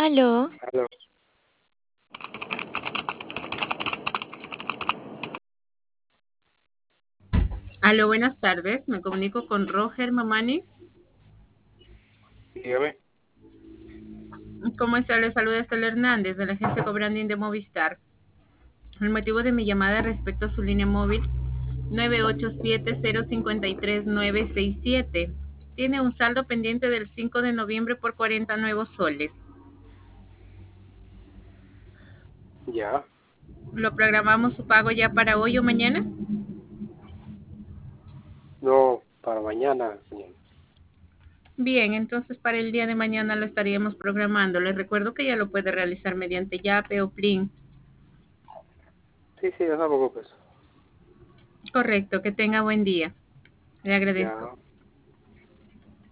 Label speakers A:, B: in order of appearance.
A: Aló,
B: Aló.
C: Aló, buenas tardes. Me comunico con Roger Mamani.
B: Dígame.
C: ¿Cómo está? Le saluda Estela Hernández de la agencia Cobranding de Movistar. El motivo de mi llamada respecto a su línea móvil 987-053-967. Tiene un saldo pendiente del 5 de noviembre por 40 nuevos soles.
B: Ya.
C: ¿Lo programamos su pago ya para hoy o mañana?
B: No, para mañana.
C: Bien, entonces para el día de mañana lo estaríamos programando. Les recuerdo que ya lo puede realizar mediante Yape o Plin.
B: Sí, sí, no se preocupes.
C: Correcto, que tenga buen día. Le agradezco.
B: Ya.